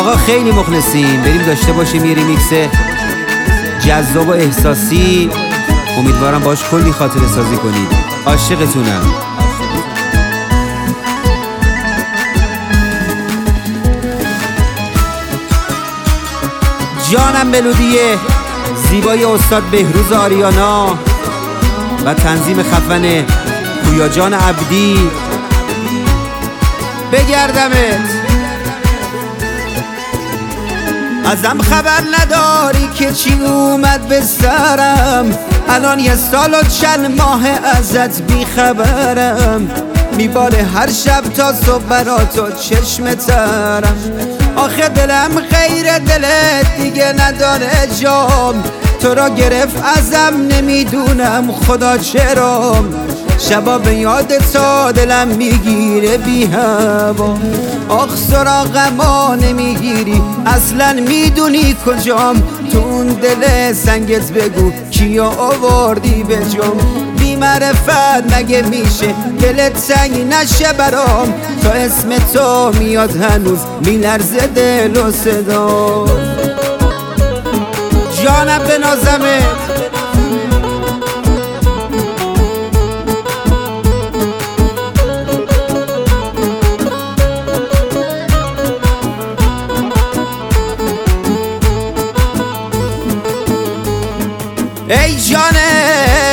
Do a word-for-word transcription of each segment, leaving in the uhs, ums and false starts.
آقا خیلی مخلصیم، بریم داشته باشیم یه ریمیکس جذاب و احساسی. امیدوارم باش کلی خاطره سازی کنید. عاشقتونم. جانم ملودیه زیبای استاد بهروز آریانا و تنظیم خفن پویا جان عبدی. بگردمت ازم خبر نداری که چی اومد به سرم، الان یه سال و چند ماه ازت بیخبرم، میباره هر شب تا صبح برا تو چشم ترم. آخه دلم غیر دلت دیگه نداره جام، تو را گرفت ازم نمیدونم خدا چرا، شبا به یاد تا دلم میگیره بی هوا. آخ سراغما نمیگیری اصلا میدونی کجام، تو اون دل سنگت بگو کیا آوردی به جام. بی معرفت مگه میشه دلت سنگ نشه برام، تا اسم تو میاد هنوز میلرزه دل و صدا. جانم بنازمت ای جانه،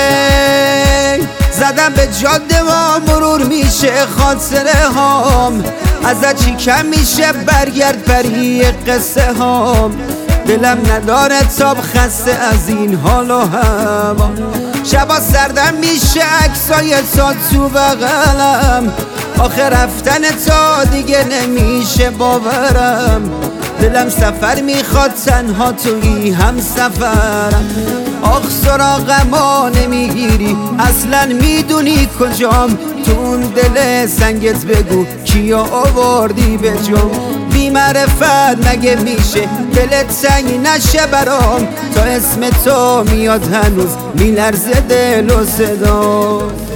زدم به جاده و مرور میشه خاطره هام، ازت چی کم میشه برگرد پری قصه هام. دلم نداره تاب خسته از این حال و هوا، شبا سردم میشه عکسای تا تو بغلم، آخه رفتن تا دیگه نمیشه باورم. دلم سفر میخواد تنها تویی هم سفرم. آخ سراغما نمیگیری اصلا میدونی کجام، تو اون دل سنگت بگو کیا آوردی به جام. بی معرفت مگه میشه دلت سنگ نشه برام، تا اسم تو میاد هنوز میلرزه دل و صدا.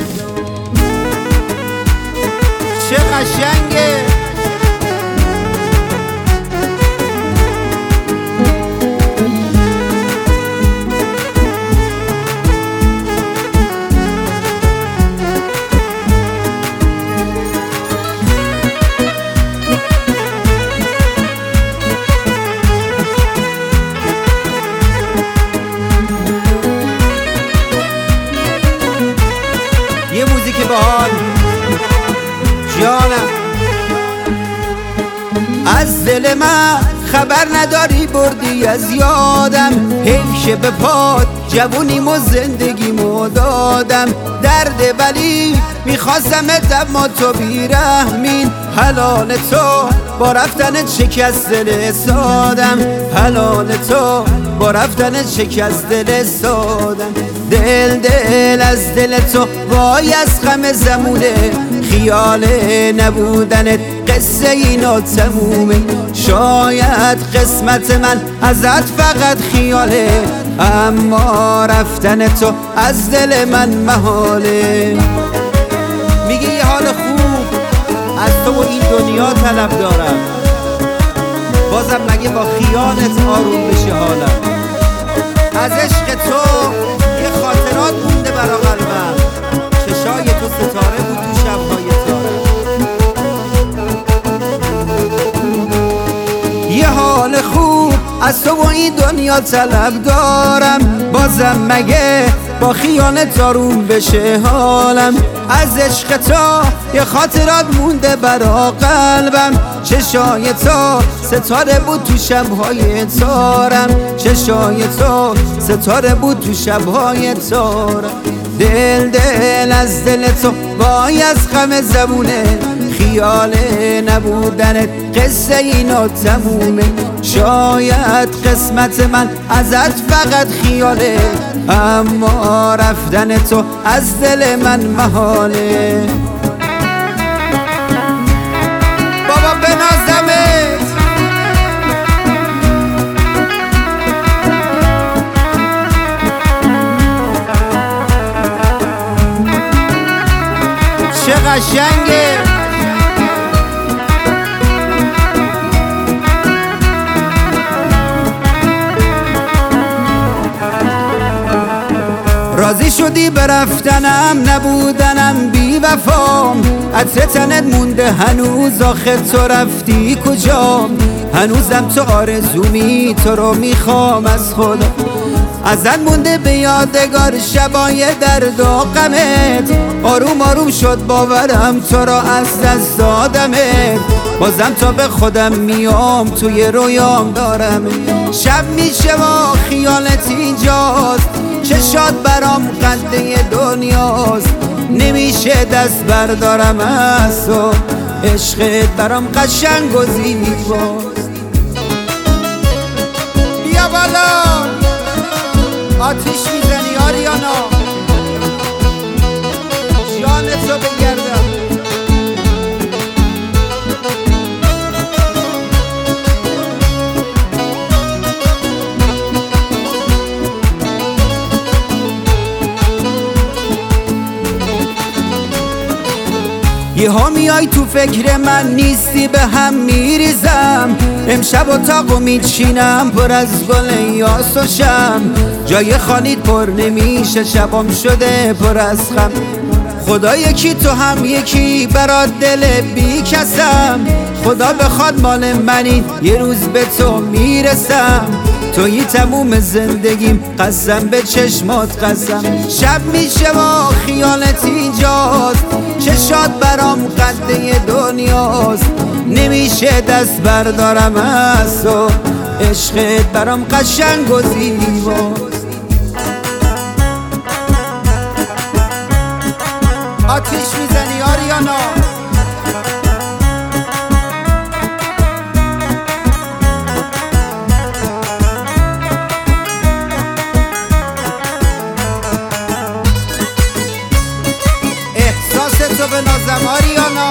چه قشنگه یه موزیک باحال. جانم از دل من خبر نداری بردی از یادم، حیف شه به پاد جوونیم و زندگیمو دادم. درده ولی میخواستم اما تو بیرحمین، حلال تو با رفتن شکست دل سادم، حلال تو با رفتن شکست دل سادم. دل دل از دل تو وای از غم زمونه، خیال نبودنت قصه اینا تمومه. شاید قسمت من ازت فقط خیاله، اما رفتن تو از دل من محاله. میگه یه حال خوب از تو و این دنیا طلب دارم، بازم مگه با خیالت آروم بشه حالم. از عشق تو یه خاطرات مونده برا قلبم، چشای تو ستاره بود تو شبهای تارم. یه حال خوب از تو و این دنیا طلب دارم، بازم مگه با خیالت آروم بشه حالم. از عشق تو یه خاطرات مونده برا قلبم، چشای تو ستاره بود تو شبهای تارم، چشای تو ستاره بود تو شبهای تارم. دل دل از دل تو وای از غم زبونه، خیال نبودنت قصه اینا تمومه. شاید قسمت من ازت فقط خیاله، اما رفتن تو از دل من محاله. بابا بنازمت چه قشنگه. راضی شدی برفتنم نبودنم بی وفام، عطر تنت مونده هنوز آخه تو رفتی کجا؟ هنوزم تو آرزومی تو رو میخوام از خدا، ازت مونده به یادگار شبای درد و غمت، آروم آروم شد باورم تو را از دست دادمت، بازم تا به خودم میام توی رویام دارم، شب میشه و خیالت اینجاست، چشات برام قده دنیاست، نمیشه دست بردارم از تو، عشقت برام قشنگ و زیباست. بیا بالا آتیش میزنی آریانا، جان تو بگردم. یه ها میای تو فکر من نیستی به هم میریزم، امشب اتاقو میچینم پر از گل یاس و شم، جای خانیت پر نمیشه شبام شده پر از خم، خدا یکی تو هم یکی برات دل بی کسم، خدا بخواد مال منی یه روز به تو میرسم، توی تموم زندگیم قسم به چشمات قسم، شب میشه و خیالت اینجاست، چشات برام قده دنیاست، نمیشه دست بردارم از تو، عشقت برام قشنگ و زیباست. آتیش میزنی آریانا، احساس تو به نازم آریانا،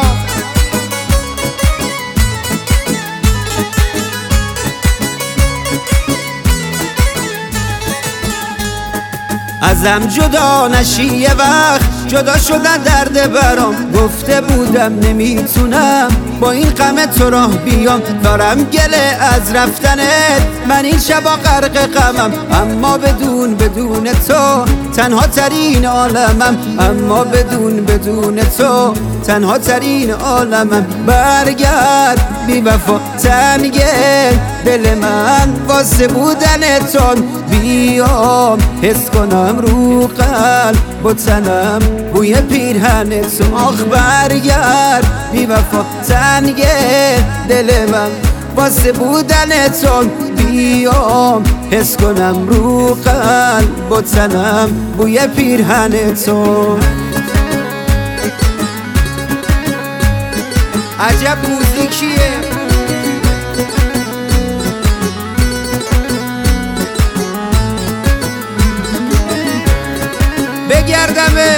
ازم جدا نشی یه وقت، جدا شدن درد برام، گفته بودم نمیتونم با این غم تو راه بیام، دارم گله از رفتنت، من این شبا غرق غمم، اما بدون بدون تو تنها ترین عالمم، اما بدون بدون تو تنها ترین عالمم، برگرد بی وفا تنگه دل من واسه بودنتون، بیام حس کنم رو قلب با تنم بوی پیرهنتون، آخ برگرد بی وفا تنگه دل من واسه بودنتون، بیام حس کنم رو قلب با تنم بوی پیرهنتون. عجب موزیکیه، بگردمه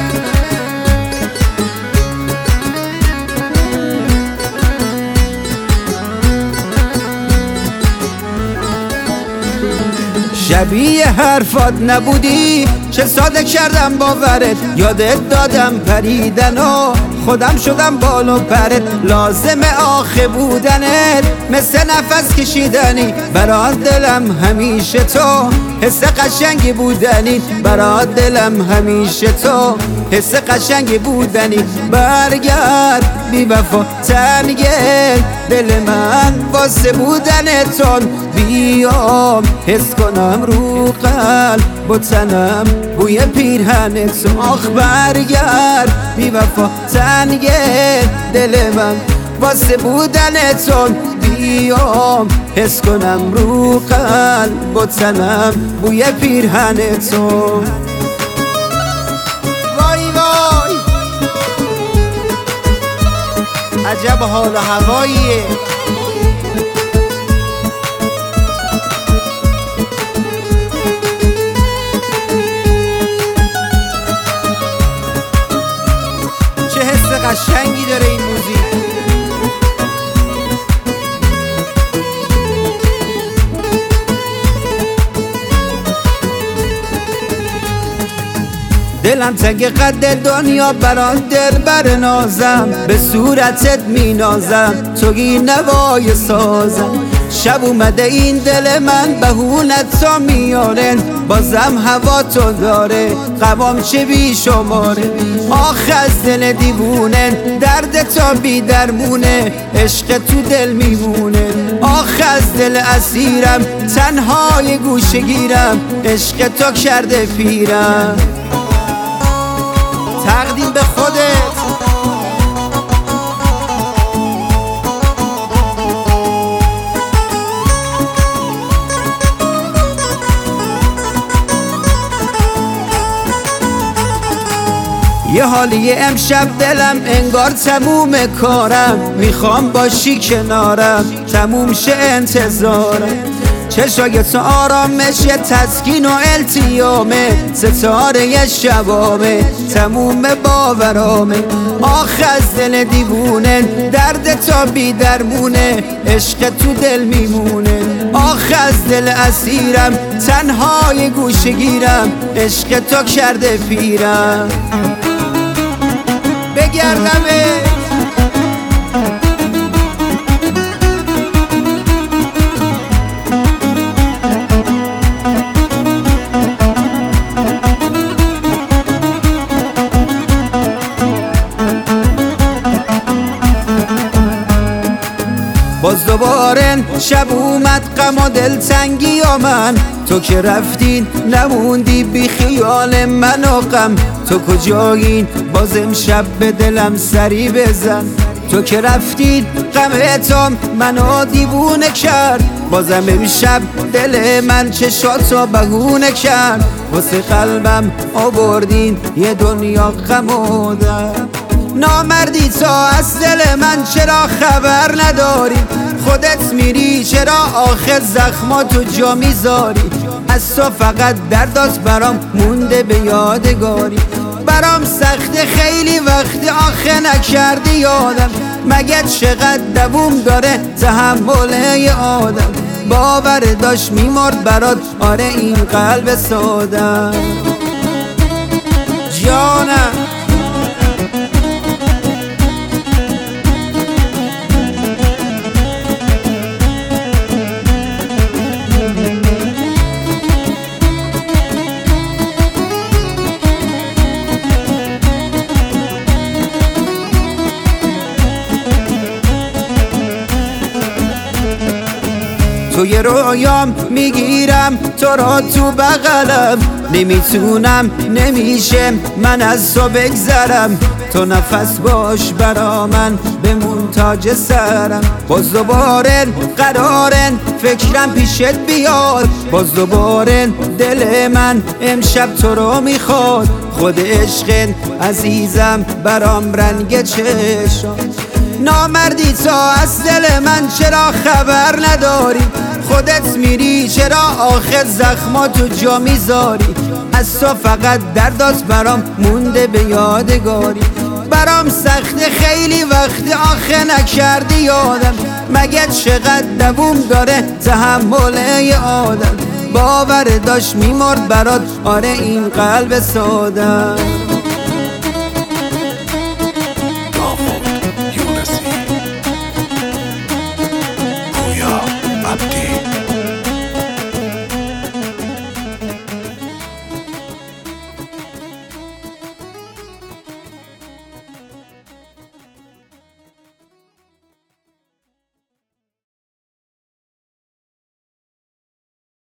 شبیه حرفات نبودی، چه ساده کردم باورت، یادت دادم پریدن و خودم شدم بال و پرت، لازم آخه بودنت مثل نفس کشیدنی، برات دلم همیشه تو حس قشنگی بودنی، برات دلم همیشه تو حس قشنگی بودنی، برگرد بی وفا تنگه دل من واسه بودنتون، بیام حس کنم رو قلب با تنم بوی پیرهنتون، آخ برگرد بی وفا تنگه دل من واسه بودنتون، بیام حس کنم رو قلب با تنم بوی پیرهنتون. وای وای عجب حال و هواییه، چه حس قشنگی داره این موزیک. دلم تنگ قد دنیا برات دل بر نازم، به صورتت می نازم توی نوای سازم، شب اومده این دل من بهونت تا میاره، بازم هوا تو داره غمام چه بی شماره. آخ از دل دیوونه درد تا بی درمونه، عشق تو دل میمونه. آخ از دل اسیرم تنهای گوشه گیرم، عشق تو کرده پیرم. تقدیم به خودت. یه حالی امشب دلم انگار تموم کارم، میخوام باشی کنارم تموم شه انتظارم. چشای تو آرامش یه تسکین و التیامه، ستاره شبامه تموم باورامه. آخ از دل دیوونه درد تا بی درمونه، عشق تو دل میمونه. آخ از دل اسیرم تنهای گوشه گیرم، عشق تو کرده پیرم. بگردمه باز دوباره شب اومد غم و دلتنگی و من، تو که رفتین نموندی بی خیال من و غم. تو کجایین باز امشب به دلم سری بزن، تو که رفتین غم تو منو دیوونه کرد. بازم امشب دل من چشاتو بهونه کرد، واسه قلبم آوردین یه دنیا غم و درد. نامردی تا از دل من چرا خبر نداری، خودت میری چرا آخر زخماتو جا میذاری. از تو فقط دردات برام مونده به یادگاری، برام سخته خیلی وقتی آخه نکردی یادم. مگه چقدر دووم داره تحمل یه آدم، باور داشت میمرد برات آره این قلب سادم. جانم توی رویام میگیرم تو را تو بغلم، نمیتونم نمیشه من از تو بگذرم. تو نفس باش برا من بمون تاج سرم. باز دوباره قرارن فکرم پیشت بیاد، باز دوباره دل من امشب تو رو میخواد. خود عشق عزیزم برام رنگ چشم، نامردی تا از دل من چرا خبر نداری. خودت میری چرا آخر زخماتو جا میذاری. از تو فقط دردات برام مونده به یادگاری، برام سخته خیلی وقتی آخه نکردی یادم. مگه چقدر دووم داره تحمل یه آدم، باور داشت میمرد برات آره این قلب سادم.